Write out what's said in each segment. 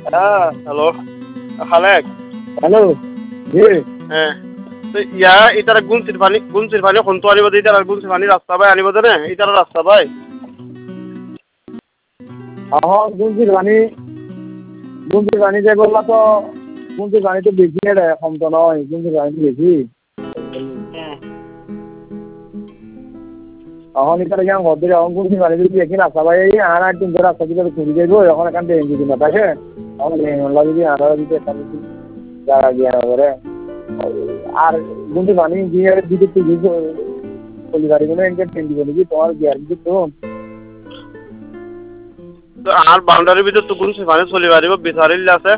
hello Khalek hello জি হ্যাঁ তো ইতারা গুনচির পানি কোনটো আনিব দে ইতারা গুনচির পানি রাস্তা বাই আনিব দে ইতারা রাস্তা বাই এখন গুঞ্জির পানি যে বললা তো গুঞ্জির পানি তো বেশি রে কম তো নয় গুঞ্জির পানি তো বেশি এখন ইতারা কেমন ঘর এখন গুঞ্জির পানি যদি দেখি রাস্তা ভাই আর একদিন ধরে রাস্তা দিকে ঘুরে যাইব এখন এখান থেকে যদি না থাকে এখন যদি আর যদি একটা জায়গা গিয়ে করে আর গুঞ্জির পানি দিয়ে দিতে চলি পারিব না এনকে ট্রেন দিব নাকি তোমার গিয়ার দিতে তো আর বাউন্ডারির ভিতর তো গুনচির পানি চলি পারিব বিচারিল আছে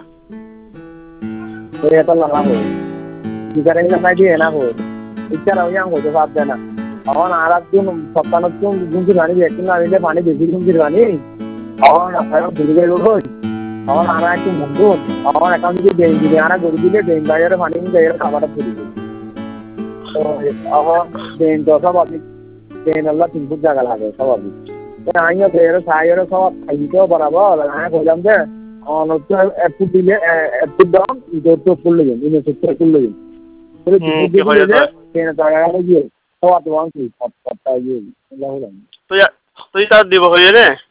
এটা লাগাব বিচারে নাই দিয়ে না হো ইচ্ছা রাখি আমি হইতে পারবে না এখন আর একজন সপ্তাহ গুঞ্জির পানি একদিন আনিলে পানি বেশি গুঞ্জির পানি এখন আপনারা ঘুরে যাইব কই এখন আর একটু মঙ্গুন এখন এখন যদি ড্রেন দিলে আর গড়ি দিলে ড্রেন বাইরে পানি যাইলে খাবারটা পড়ে যাবে তো এখন ড্রেন তো সব আপনি ড্রেন আল্লাহ 3 ফুট জায়গা লাগে সব আপনি আমিও তো সাইয়ের সব খাইতেও বরাবর আমি কইলাম যে অনত্য এক ফুট দিলে এক ফুট দাম তো করলে যান ইনে সেক্টর করলে যান কি হয় তো ট্রেন জায়গা গিয়ে সব আপনি ওয়ান কি সপ্তাহ গিয়ে তো ইতার দিব হইয়ে রে